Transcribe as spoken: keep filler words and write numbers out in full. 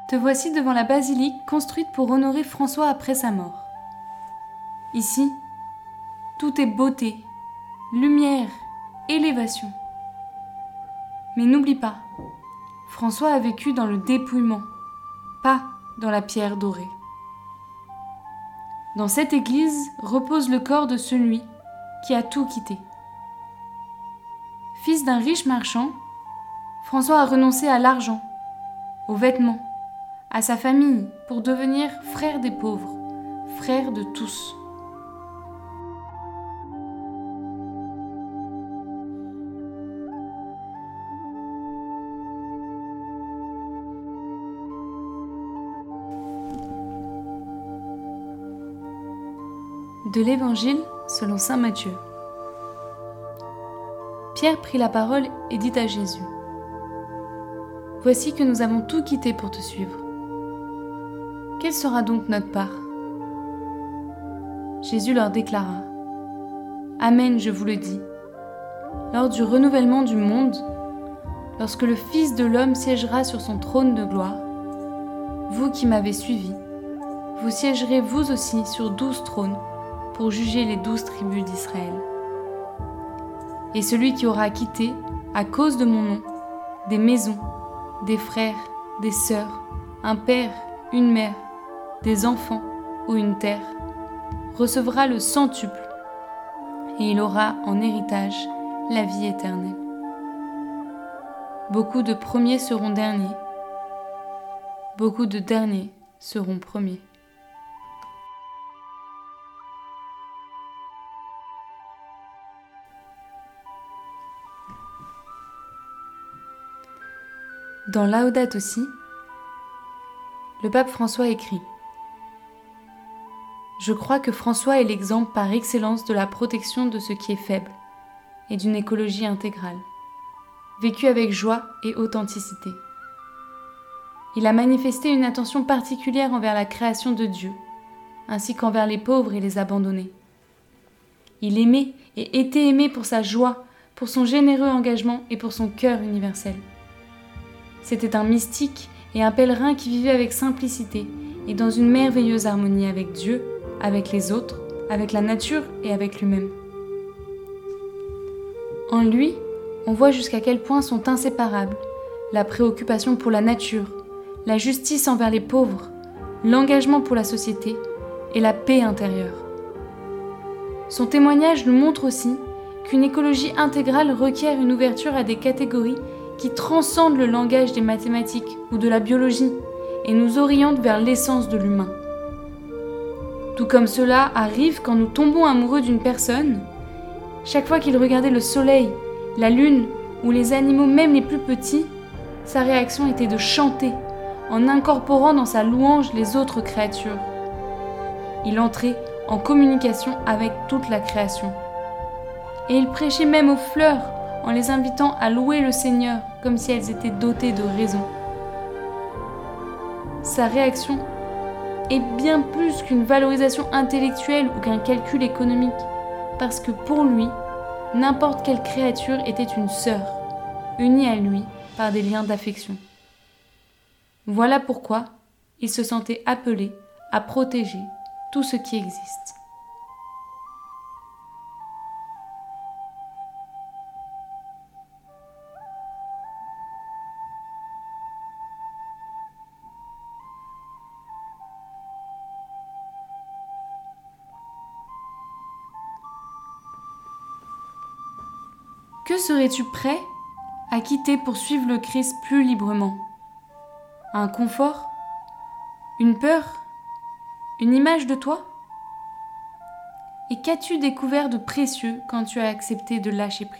te voici devant la basilique construite pour honorer François après sa mort. Ici, tout est beauté, lumière, élévation. Mais n'oublie pas, François a vécu dans le dépouillement, pas dans la pierre dorée. Dans cette église repose le corps de celui qui a tout quitté. Fils d'un riche marchand, François a renoncé à l'argent, aux vêtements, à sa famille pour devenir frère des pauvres, frère de tous. De l'Évangile selon saint Matthieu. Pierre prit la parole et dit à Jésus : « Voici que nous avons tout quitté pour te suivre. Quelle sera donc notre part ?» Jésus leur déclara : « Amen, je vous le dis. Lors du renouvellement du monde, lorsque le Fils de l'homme siégera sur son trône de gloire, vous qui m'avez suivi, vous siégerez vous aussi sur douze trônes pour juger les douze tribus d'Israël. Et celui qui aura quitté, à cause de mon nom, des maisons, des frères, des sœurs, un père, une mère, des enfants ou une terre, recevra le centuple, et il aura en héritage la vie éternelle. Beaucoup de premiers seront derniers, beaucoup de derniers seront premiers. » Dans Laudato Si, le pape François écrit : « Je crois que François est l'exemple par excellence de la protection de ce qui est faible et d'une écologie intégrale, vécue avec joie et authenticité. Il a manifesté une attention particulière envers la création de Dieu, ainsi qu'envers les pauvres et les abandonnés. Il aimait et était aimé pour sa joie, pour son généreux engagement et pour son cœur universel. C'était un mystique et un pèlerin qui vivait avec simplicité et dans une merveilleuse harmonie avec Dieu, avec les autres, avec la nature et avec lui-même. En lui, on voit jusqu'à quel point sont inséparables la préoccupation pour la nature, la justice envers les pauvres, l'engagement pour la société et la paix intérieure. Son témoignage nous montre aussi qu'une écologie intégrale requiert une ouverture à des catégories qui transcende le langage des mathématiques ou de la biologie et nous oriente vers l'essence de l'humain. Tout comme cela arrive quand nous tombons amoureux d'une personne, chaque fois qu'il regardait le soleil, la lune ou les animaux même les plus petits, sa réaction était de chanter en incorporant dans sa louange les autres créatures. Il entrait en communication avec toute la création. Et il prêchait même aux fleurs en les invitant à louer le Seigneur comme si elles étaient dotées de raison. Sa réaction est bien plus qu'une valorisation intellectuelle ou qu'un calcul économique, parce que pour lui, n'importe quelle créature était une sœur, unie à lui par des liens d'affection. Voilà pourquoi il se sentait appelé à protéger tout ce qui existe. Que serais-tu prêt à quitter pour suivre le Christ plus librement ? Un confort ? Une peur ? Une image de toi ? Et qu'as-tu découvert de précieux quand tu as accepté de lâcher prise ?